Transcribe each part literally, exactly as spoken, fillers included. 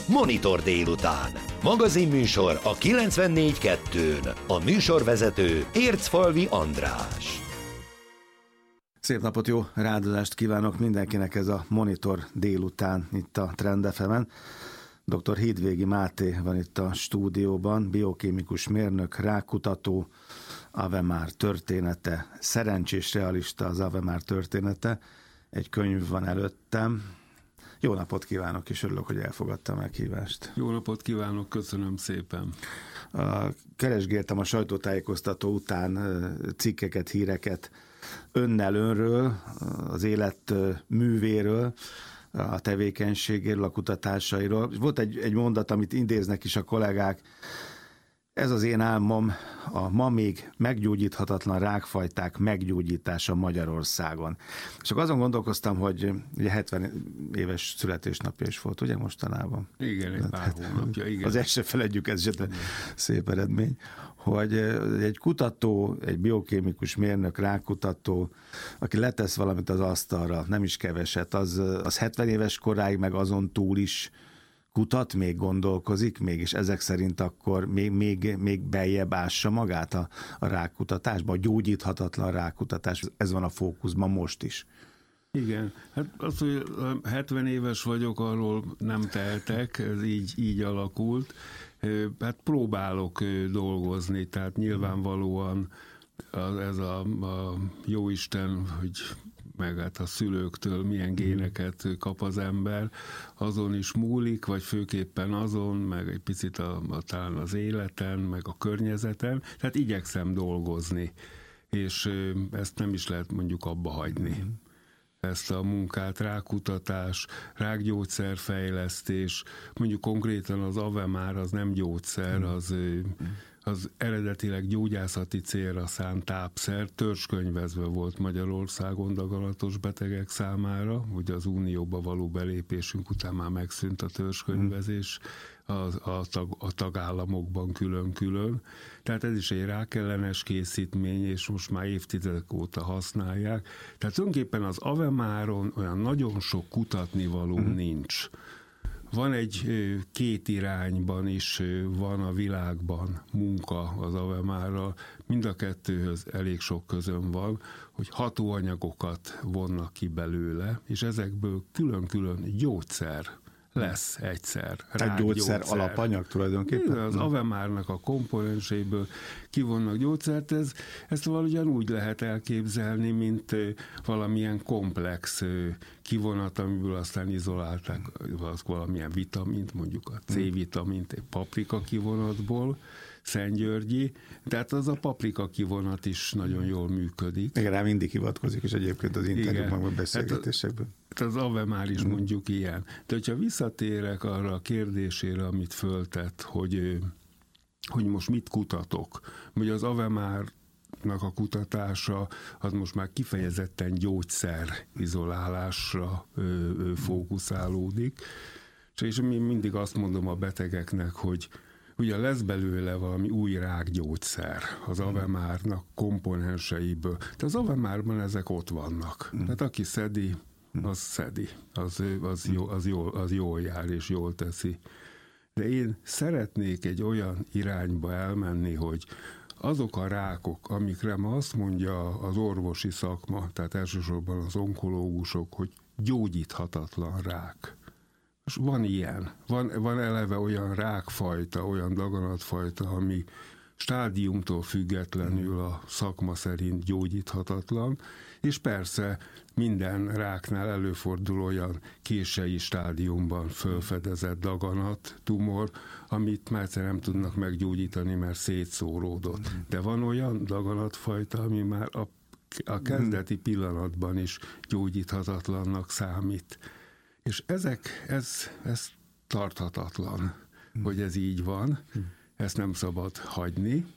Monitor délután. Magazinműsor a kilencvennégy kettőn. A műsorvezető Ércfalvi András. Szép napot, jó rádozást kívánok mindenkinek, ez a Monitor délután itt a Trend ef emen. doktor Hídvégi Máté van itt a stúdióban, biokémikus mérnök, rákkutató, Avemár története, szerencsés realista az Avemár története. Egy könyv van előttem. Jó napot kívánok, és örülök, hogy elfogadta a meghívást. Jó napot kívánok, köszönöm szépen. Keresgéltem a sajtótájékoztató után cikkeket, híreket önnel, önről, az élet művéről, a tevékenységéről, a kutatásairól. Volt egy, egy mondat, amit idéznek is a kollégák. Ez az én álmom, a ma még meggyógyíthatatlan rákfajták meggyógyítása Magyarországon. És akkor azon gondolkoztam, hogy ugye hetven éves születésnapja is volt, ugye mostanában? Igen, egy pár hónapja, igen. Az se feledjük, ez esetben szép eredmény, hogy egy kutató, egy biokémikus mérnök, rákkutató, aki letesz valamit az asztalra, nem is keveset, az, az hetven éves koráig, meg azon túl is kutat, még gondolkozik, mégis ezek szerint akkor még, még, még beljebb ássa magát a, a rákkutatásba, a gyógyíthatatlan rákkutatás. Ez van a fókuszban most is. Igen, hát az, hogy hetven éves vagyok, arról nem tehetek, ez így, így alakult. Hát próbálok dolgozni, tehát nyilvánvalóan ez a, a jóisten, hogy meg hát a szülőktől milyen géneket kap az ember, azon is múlik, vagy főképpen azon, meg egy picit a, a, talán az életen, meg a környezeten, tehát igyekszem dolgozni, és ezt nem is lehet mondjuk abba hagyni. Ezt a munkát, rákkutatás, rákgyógyszerfejlesztés, mondjuk konkrétan az Avemár az nem gyógyszer, az, az eredetileg gyógyászati célra szánt tápszer, törzskönyvezve volt Magyarországon daganatos betegek számára, ugye az Unióba való belépésünk után már megszűnt a törzskönyvezés a, a, tag, a tagállamokban külön-külön. Tehát ez is egy rákellenes készítmény, és most már évtizedek óta használják. Tehát tulajdonképpen az Avemáron olyan nagyon sok kutatnivaló mm. nincs. Van egy két irányban is van a világban munka az Avemárral, mind a kettőhöz elég sok közön van, hogy hatóanyagokat vonnak ki belőle, és ezekből külön-külön gyógyszer lesz egyszer. Tehát gyógyszer alapanyag tulajdonképpen? Az Avemárnak a komponenséből kivonnak gyógyszert, ez, ezt valahogyan úgy lehet elképzelni, mint valamilyen komplex kivonat, amiből aztán izolálták valamilyen vitamint, mondjuk a C-vitamint egy paprika kivonatból, Szentgyörgyi, tehát az a paprika kivonat is nagyon jól működik. Igen, rá mindig hivatkozik, és egyébként az interjúkban, a beszélgetésekben. Hát az Avemár is mondjuk mm. ilyen. De hogyha visszatérek arra a kérdésére, amit föltett, hogy, hogy most mit kutatok, hogy az Avemárnak a kutatása az most már kifejezetten gyógyszer izolálásra ö, ö, fókuszálódik, és én mindig azt mondom a betegeknek, hogy ugye lesz belőle valami új rákgyógyszer az Avemárnak komponenseiből. Tehát az Avemárban ezek ott vannak. Mm. Tehát aki szedi, az szedi. Az, az, jó, az, jól, az jól jár és jól teszi. De én szeretnék egy olyan irányba elmenni, hogy azok a rákok, amikre ma azt mondja az orvosi szakma, tehát elsősorban az onkológusok, hogy gyógyíthatatlan rák. És van ilyen. Van, van eleve olyan rákfajta, olyan daganatfajta, ami stádiumtól függetlenül a szakma szerint gyógyíthatatlan, és persze minden ráknál előfordul olyan késői stádiumban felfedezett daganat, tumor, amit már egyszer nem tudnak meggyógyítani, mert szétszóródott. De van olyan daganatfajta, ami már a, a kezdeti pillanatban is gyógyíthatatlannak számít. És ezek, ez, ez tarthatatlan, hmm. hogy ez így van, hmm. ezt nem szabad hagyni,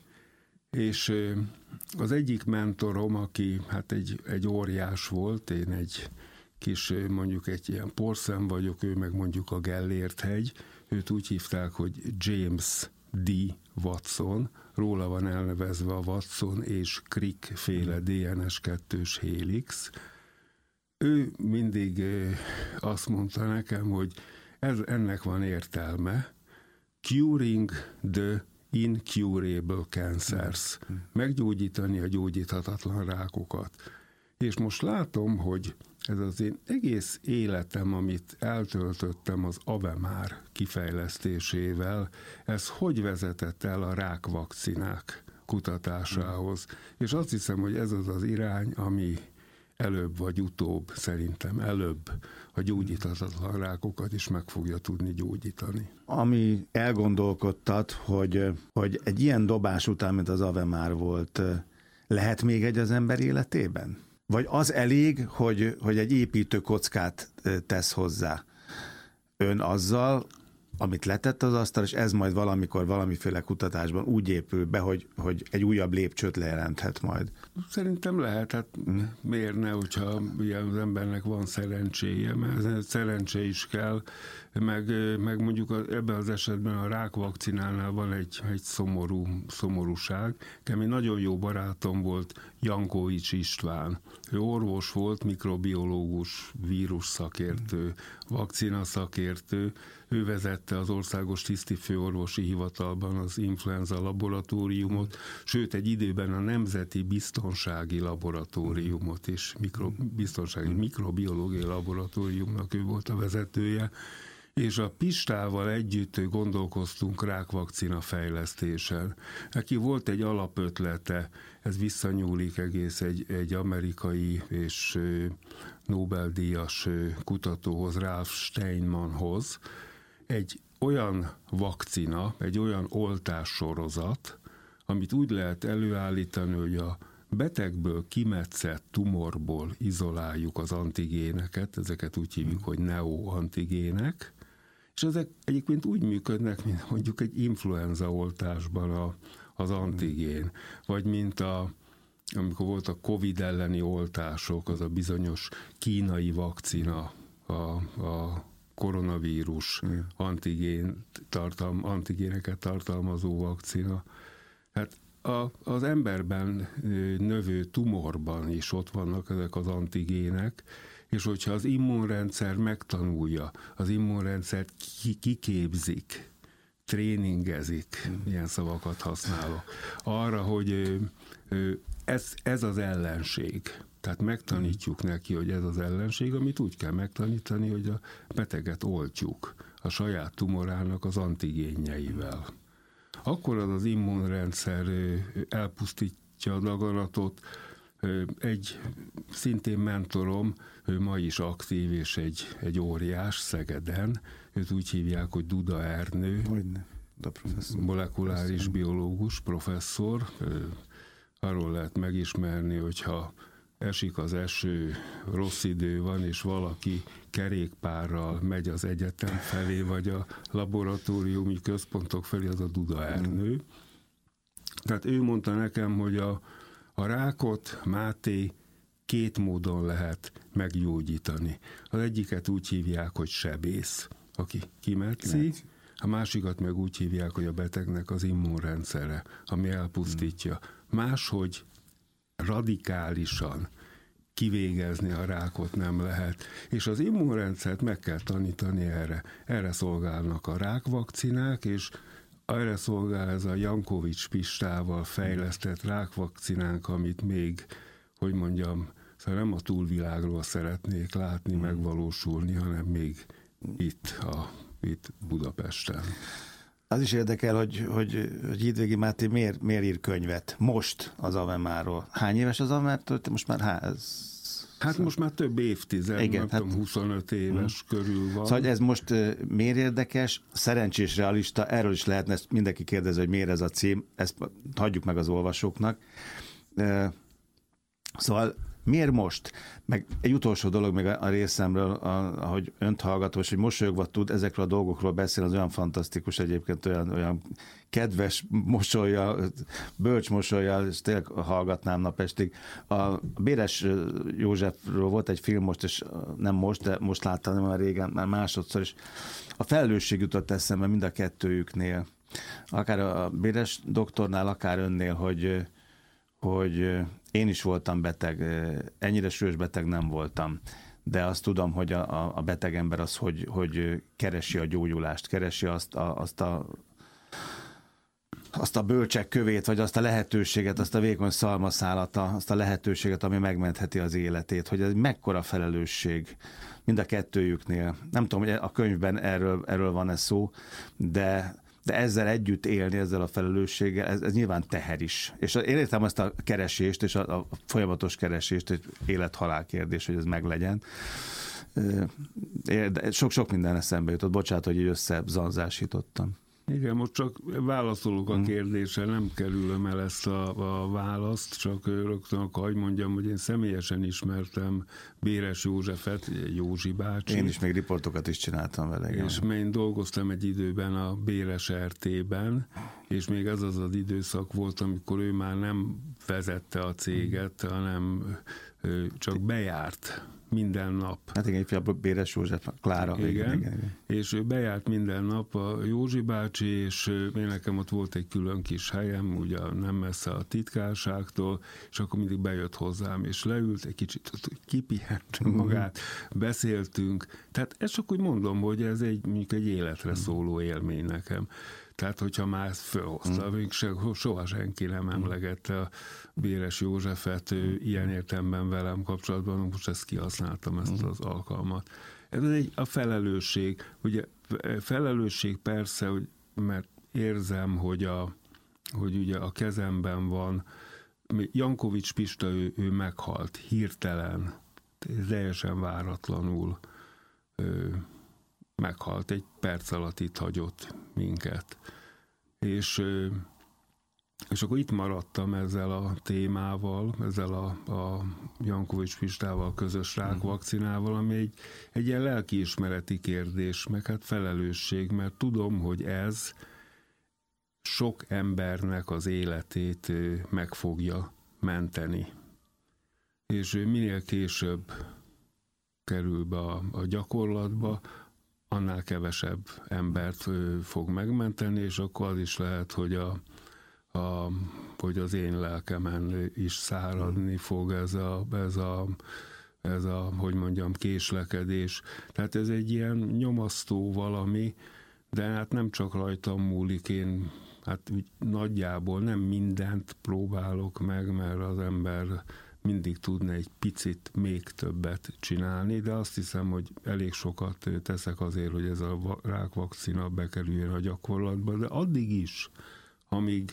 és az egyik mentorom, aki hát egy, egy óriás volt, én egy kis, mondjuk egy ilyen porszem vagyok, ő meg mondjuk a Gellért-hegy, őt úgy hívták, hogy James D. Watson, róla van elnevezve a Watson és Crick féle dé en es kettős hélix. Ő mindig azt mondta nekem, hogy ez, ennek van értelme. Curing the incurable cancers. Meggyógyítani a gyógyíthatatlan rákokat. És most látom, hogy ez az én egész életem, amit eltöltöttem az Avemár kifejlesztésével, ez hogy vezetett el a rákvakcinák kutatásához. És azt hiszem, hogy ez az az irány, ami előbb vagy utóbb, szerintem előbb a gyógyíthatatlan rákokat is meg fogja tudni gyógyítani. Ami elgondolkodtat, hogy, hogy egy ilyen dobás után, mint az Avemár volt, lehet még egy az ember életében? Vagy az elég, hogy, hogy egy építőkockát tesz hozzá ön azzal, amit letett az asztal, és ez majd valamikor valamiféle kutatásban úgy épül be, hogy, hogy egy újabb lépcsőt lejelenthet majd. Szerintem lehet, hát hmm. miért ne, hogyha ilyen az embernek van szerencséje, mert szerencse is kell, meg, meg mondjuk ebben az esetben a rákvakcinálnál van egy, egy szomorú, szomorúság. Nekem egy nagyon jó barátom volt Jankovics István. Ő orvos volt, mikrobiológus, vírus szakértő, vakcina szakértő. Ő vezette az Országos Tisztifőorvosi Hivatalban az influenza laboratóriumot, sőt egy időben a Nemzeti Biztonsági Laboratóriumot és mikro, biztonsági mikrobiológiai laboratóriumnak ő volt a vezetője, és a Pistával együtt gondolkoztunk rákvakcina fejlesztésen. Neki volt egy alapötlete, ez visszanyúlik egész egy, egy amerikai és Nobel-díjas kutatóhoz, Ralph Steinmanhoz, egy olyan vakcina, egy olyan oltássorozat, amit úgy lehet előállítani, hogy a betegből kimetszett tumorból izoláljuk az antigéneket, ezeket úgy hívjuk, hogy neoantigének, és ezek egyébként úgy működnek, mint mondjuk egy influenza oltásban a, az antigén, vagy mint a, amikor volt a Covid elleni oltások, az a bizonyos kínai vakcina, a, a koronavírus mm. antigén tartalm, antigéneket tartalmazó vakcina. Hát a, az emberben növő tumorban is ott vannak ezek az antigének, és hogyha az immunrendszer megtanulja, az immunrendszert kiképzik, tréningezik, mm. ilyen szavakat használok, arra, hogy ez, ez az ellenség. Tehát megtanítjuk neki, hogy ez az ellenség, amit úgy kell megtanítani, hogy a beteget oltjuk a saját tumorának az antigénjeivel. Akkor az az immunrendszer elpusztítja a daganatot. Egy szintén mentorom, ő ma is aktív, és egy, egy óriás Szegeden, őt úgy hívják, hogy Duda Ernő, Hogyne. De professzor. Molekuláris professzor. biológus, professzor. Arról lehet megismerni, hogyha esik az eső, rossz idő van, és valaki kerékpárral megy az egyetem felé, vagy a laboratóriumi központok felé, az a Duda Ernő. Tehát ő mondta nekem, hogy a, a rákot, Máté, két módon lehet meggyógyítani. Az egyiket úgy hívják, hogy sebész, aki kimetszi, a másikat meg úgy hívják, hogy a betegnek az immunrendszere, ami elpusztítja. Máshogy radikálisan kivégezni a rákot nem lehet. És az immunrendszert meg kell tanítani erre. Erre szolgálnak a rákvakcinák, és erre szolgál ez a Jankovics Pistával fejlesztett rákvakcinánk, amit még, hogy mondjam, szóval nem a túlvilágról szeretnék látni, megvalósulni, hanem még itt, a, itt Budapesten. Az is érdekel, hogy, hogy, hogy Hídvégi Máté miért, miért ír könyvet most az Avemáról. Hány éves az Avemár? Most már há, ez... Hát most már több évtized, igen, nem hát... tudom, huszonöt éves hmm. körül van. Szóval ez most miért érdekes? Szerencsés realista, erről is lehetne, ezt mindenki kérdezi, hogy miért ez a cím, ezt hagyjuk meg az olvasóknak. Szóval miért most? Meg egy utolsó dolog még a részemről, ahogy önt hallgatom, és hogy mosolyogva tud ezekről a dolgokról beszél, az olyan fantasztikus egyébként, olyan, olyan kedves mosollyal, bölcs mosollyal, és tényleg hallgatnám napestig. A Béres Józsefről volt egy film most, és nem most, de most láttam, nem már régen, már másodszor, és a felelősség jutott eszembe mind a kettőjüknél. Akár a Béres doktornál, akár önnél, hogy hogy én is voltam beteg, ennyire súlyos beteg nem voltam. de azt tudom, hogy a, a beteg ember az, hogy, hogy keresi a gyógyulást, keresi azt a, azt a azt a bölcsek kövét, vagy azt a lehetőséget, azt a vékony szalmaszálata, azt a lehetőséget, ami megmentheti az életét, hogy ez mekkora felelősség mind a kettőjüknél. Nem tudom, hogy a könyvben erről, erről van-e szó, de, de ezzel együtt élni, ezzel a felelősséggel, ez, ez nyilván teher is. És én értem azt a keresést, és a, a folyamatos keresést, hogy élet-halál kérdés, hogy ez meglegyen. Sok-sok minden eszembe jutott. Bocsánat, hogy így összezanzásítottam. Igen, most csak válaszolok a kérdésre, nem kerülöm el ezt a, a választ, csak rögtön akkor hagy mondjam, hogy én személyesen ismertem Béres Józsefet, Józsi bácsi. Én is még riportokat is csináltam vele. Igen. És én dolgoztam egy időben a Béres er té-ben, és még ez az az időszak volt, amikor ő már nem vezette a céget, hanem csak bejárt minden nap. Hát igen, ifjabb Béres József, Klára. Igen, igen, igen, igen. És ő bejárt minden nap a Józsi bácsi, és én nekem ott volt egy külön kis helyem, ugye nem messze a titkárságtól, és akkor mindig bejött hozzám, és leült, egy kicsit kipihent magát, beszéltünk. Tehát ezt csak úgy mondom, hogy ez egy, mondjuk egy életre szóló élmény nekem. Tehát, hogyha már ezt fölhozta, még se, soha senki nem emlegette a Béres Józsefet ilyen értelemben velem kapcsolatban, most ezt kihasználtam, ezt az alkalmat. Ez egy, a felelősség. Ugye felelősség persze, hogy, mert érzem, hogy, a, hogy ugye a kezemben van, Jankovics Pista, ő, ő meghalt, hirtelen, teljesen váratlanul ő, meghalt, egy perc alatt itt hagyott minket. És, és akkor itt maradtam ezzel a témával, ezzel a, a Jankovics Pistával közös rákvakcinával, ami egy, egy ilyen lelkiismereti kérdés, meg hát felelősség, mert tudom, hogy ez sok embernek az életét meg fogja menteni. És minél később kerül be a, a gyakorlatba, annál kevesebb embert fog megmenteni, és akkor az is lehet, hogy, a, a, hogy az én lelkemen is száradni fog ez a, ez a, ez a, hogy mondjam, késlekedés. Tehát ez egy ilyen nyomasztó valami, de hát nem csak rajtam múlik, én hát úgy nagyjából nem mindent próbálok meg, mert az ember mindig tudna egy picit még többet csinálni, de azt hiszem, hogy elég sokat teszek azért, hogy ez a rákvakcina bekerüljön a gyakorlatba, de addig is, amíg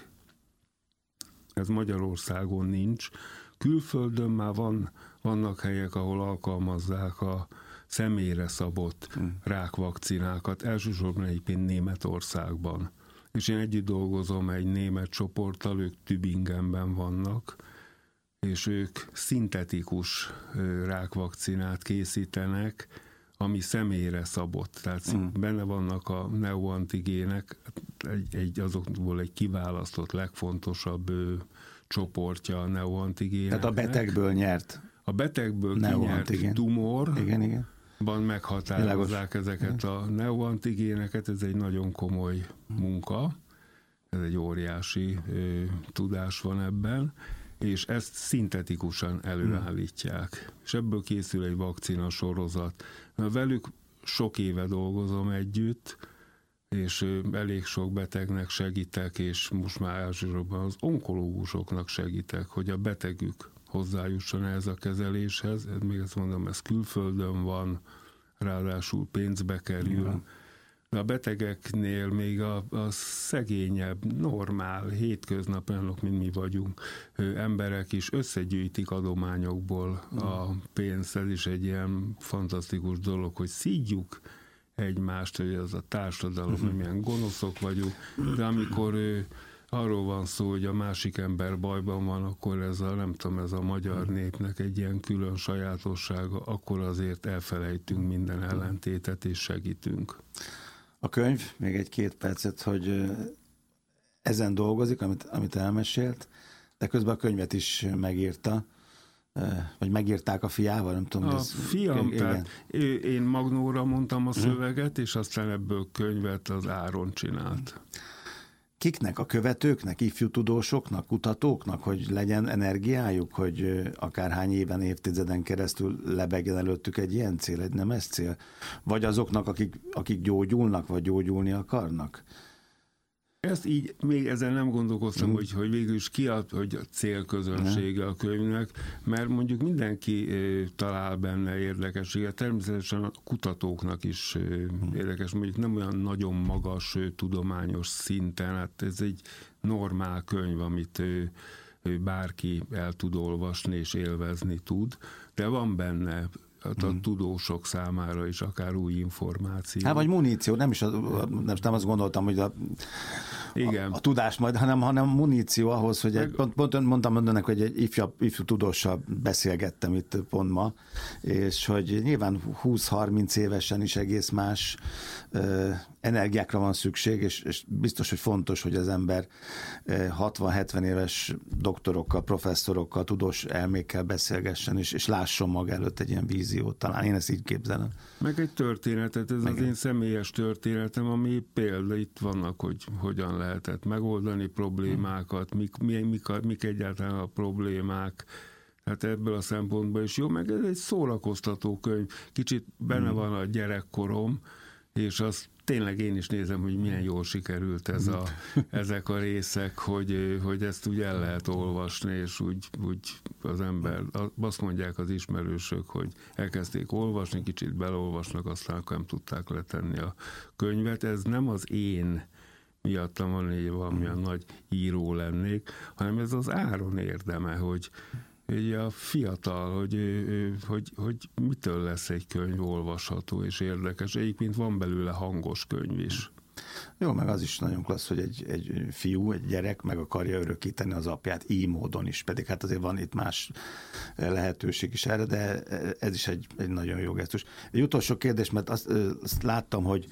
ez Magyarországon nincs, külföldön már van, vannak helyek, ahol alkalmazzák a személyre szabott hmm. rákvakcinákat, elsősorban egyébként Németországban. És én együtt dolgozom egy német csoporttal, ők Tübingenben vannak, és ők szintetikus rákvakcinát készítenek, ami személyre szabott. Tehát mm. benne vannak a neoantigének, egy, egy, azokból egy kiválasztott, legfontosabb ő, csoportja a neoantigéneknek. Tehát a betegből nyert. A betegből kinyert tumor. Igen, igen. Ban meghatározzák ezeket a neoantigéneket, ez egy nagyon komoly munka, ez egy óriási ö, tudás van ebben, és ezt szintetikusan előállítják. Hmm. És ebből készül egy vakcina sorozat. Na, velük sok éve dolgozom együtt, és elég sok betegnek segítek, és most már elsősorban az onkológusoknak segítek, hogy a betegük hozzájusson ez a kezeléshez. Még ezt mondom, ez külföldön van, ráadásul pénzbe kerül. Hmm. A betegeknél még a, a szegényebb, normál, hétköznap olyanok, mint mi vagyunk, emberek is összegyűjtik adományokból a pénzt. Ez is egy ilyen fantasztikus dolog, hogy szídjuk egymást, hogy ez a társadalom, uh-huh. hogy milyen gonoszok vagyunk, de amikor ő, arról van szó, hogy a másik ember bajban van, akkor ez a, nem tudom, ez a magyar népnek egy ilyen külön sajátossága, akkor azért elfelejtünk minden ellentétet és segítünk. A könyv, még egy-két percet, hogy ezen dolgozik, amit, amit elmesélt, de közben a könyvet is megírta, vagy megírták a fiával, nem tudom. A ez, fiam, igen. Tehát én Magnóra mondtam a szöveget, és aztán ebből könyvet az Áron csinált. kiknek, a követőknek, ifjú tudósoknak, kutatóknak, hogy legyen energiájuk, hogy akárhány éven, évtizeden keresztül lebegjen előttük egy ilyen cél, egy nemes cél? Vagy azoknak, akik, akik gyógyulnak, vagy gyógyulni akarnak? Ezt így, még ezzel nem gondolkoztam, mm. hogy, hogy végül is ki a, hogy a célközönsége a könyvnek, mert mondjuk mindenki e, talál benne érdekességet, természetesen a kutatóknak is e, mm. érdekes, mondjuk nem olyan nagyon magas e, tudományos szinten, hát ez egy normál könyv, amit e, bárki el tud olvasni és élvezni tud, de van benne a hmm. tudósok számára is akár új információ. Hát vagy muníció, nem is, a, nem, nem azt gondoltam, hogy a, Igen. a, a tudás majd, hanem, hanem muníció ahhoz, hogy egy, pont, pont mondtam önnek, hogy egy ifjú, ifjú tudóssal beszélgettem itt pont ma, és hogy nyilván húsz-harminc évesen is egész más ö, energiákra van szükség, és, és biztos, hogy fontos, hogy az ember hatvan-hetven éves doktorokkal, professzorokkal, tudós elmékkel beszélgessen, és, és lásson maga előtt egy ilyen víziót. Talán én ezt így képzelem. Meg egy történetet, ez Meg az én személyes történetem, ami példa itt vannak, hogy hogyan lehetett megoldani problémákat, mik, mik, mik, mik egyáltalán a problémák. Hát ebből a szempontból is jó, meg ez egy szórakoztató könyv. Kicsit benne van a gyerekkorom, és azt tényleg én is nézem, hogy milyen jól sikerült ez a, ezek a részek, hogy, hogy ezt úgy el lehet olvasni, és úgy, úgy az ember, azt mondják az ismerősök, hogy elkezdték olvasni, kicsit belolvasnak, aztán nem tudták letenni a könyvet. Ez nem az én miattam van, hogy valamilyen nagy író lennék, hanem ez az áron érdeme, hogy hogy a fiatal, hogy, hogy, hogy mitől lesz egy könyv olvasható és érdekes. Egyébként van belőle hangos könyv is. Jó, meg az is nagyon klassz, hogy egy, egy fiú, egy gyerek meg akarja örökíteni az apját így módon is, pedig hát azért van itt más lehetőség is erre, de ez is egy, egy nagyon jó gesztus. Egy utolsó kérdés, mert azt, azt láttam, hogy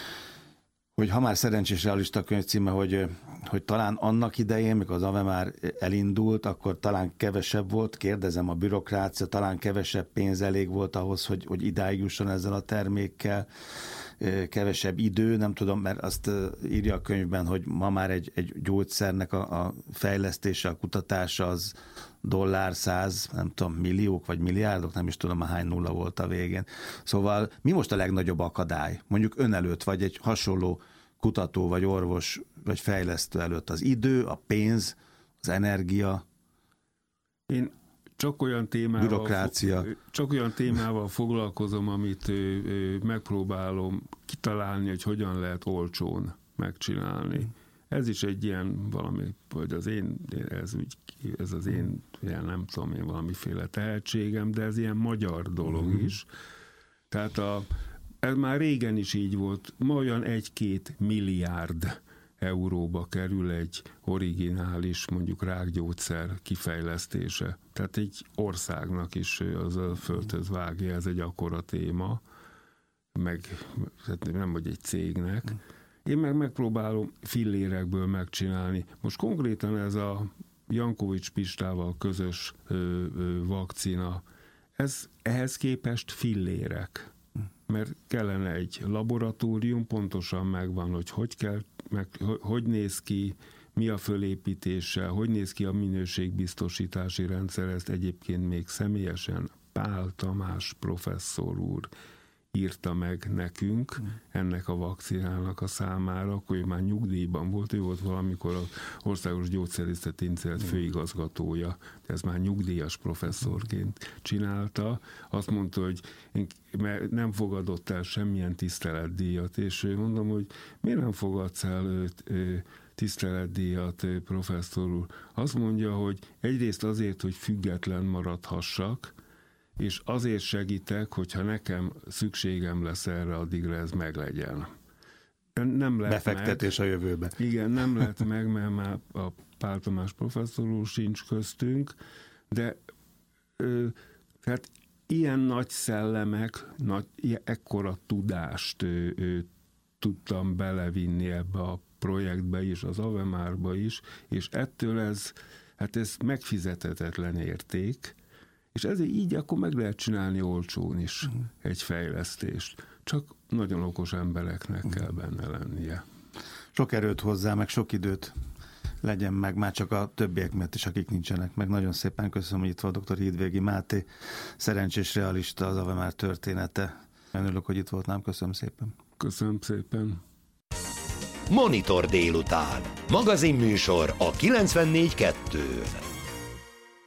hogy ha már szerencsés realista könyv címe, hogy, hogy talán annak idején, mikor az á vé e már elindult, akkor talán kevesebb volt, kérdezem, a bürokrácia, talán kevesebb pénz elég volt ahhoz, hogy, hogy idáig jusson ezzel a termékkel, kevesebb idő, nem tudom, mert azt írja a könyvben, hogy ma már egy, egy gyógyszernek a, a fejlesztése, a kutatása az dollár, száz, nem tudom, milliók vagy milliárdok, nem is tudom, hány nulla volt a végén. Szóval mi most a legnagyobb akadály? Mondjuk ön előtt, vagy egy hasonló kutató, vagy orvos, vagy fejlesztő előtt az idő, a pénz, az energia, Én csak olyan témával, bürokrácia. Csak olyan témával foglalkozom, amit ö, ö, megpróbálom kitalálni, hogy hogyan lehet olcsón megcsinálni. Ez is egy ilyen valami, vagy az én, ez, úgy, ez az én, ilyen, nem tudom én, valamiféle tehetségem, de ez ilyen magyar dolog mm. is. Tehát a, ez már régen is így volt, ma olyan egy-két milliárd euróba kerül egy originális, mondjuk rákgyógyszer kifejlesztése. Tehát egy országnak is az a földhöz vágja, ez egy akkora téma, meg nem vagy egy cégnek. Én meg megpróbálom fillérekből megcsinálni. Most konkrétan ez a Jankovics Pistával közös ö, ö, vakcina, ez ehhez képest fillérek. Mert kellene egy laboratórium, pontosan megvan, hogy hogy kell, meg, hogy néz ki, mi a fölépítése, hogy néz ki a minőségbiztosítási rendszer, ezt egyébként még személyesen Pál Tamás professzor úr írta meg nekünk ennek a vakcinának a számára, akkor ő már nyugdíjban volt, ő volt valamikor az Országos Gyógyszerészeti Intézet főigazgatója, de ez már nyugdíjas professzorként csinálta. Azt mondta, hogy én, mert nem fogadott el semmilyen tiszteletdíjat, és mondom, hogy miért nem fogadsz el őt, tiszteletdíjat, professzor úr? Azt mondja, hogy egyrészt azért, hogy független maradhassak, és azért segítek, hogyha nekem szükségem lesz erre, addigra ez meglegyen. Nem lett Befektetés meg. A jövőbe. Igen, nem lett meg, mert már a Pál Tamás professzor úr sincs köztünk, de ö, tehát ilyen nagy szellemek, nagy, ekkora tudást ö, ö, tudtam belevinni ebbe a projektbe is, az á vé e márba is, és ettől ez, hát ez megfizethetetlen érték, és ezért így akkor meg lehet csinálni olcsón is uh-huh. egy fejlesztést. Csak nagyon okos embereknek uh-huh. kell benne lennie. sok erőt hozzá, meg sok időt legyen meg, már csak a többiek miatt is, akik nincsenek meg. Nagyon szépen köszönöm, hogy itt volt dr. Hídvégi Máté, szerencsés realista, az Ave Már története. Örülök, hogy itt voltám, köszönöm szépen. Köszönöm szépen. Monitor délután. Magazinműsor a kilencvennégy kettőn.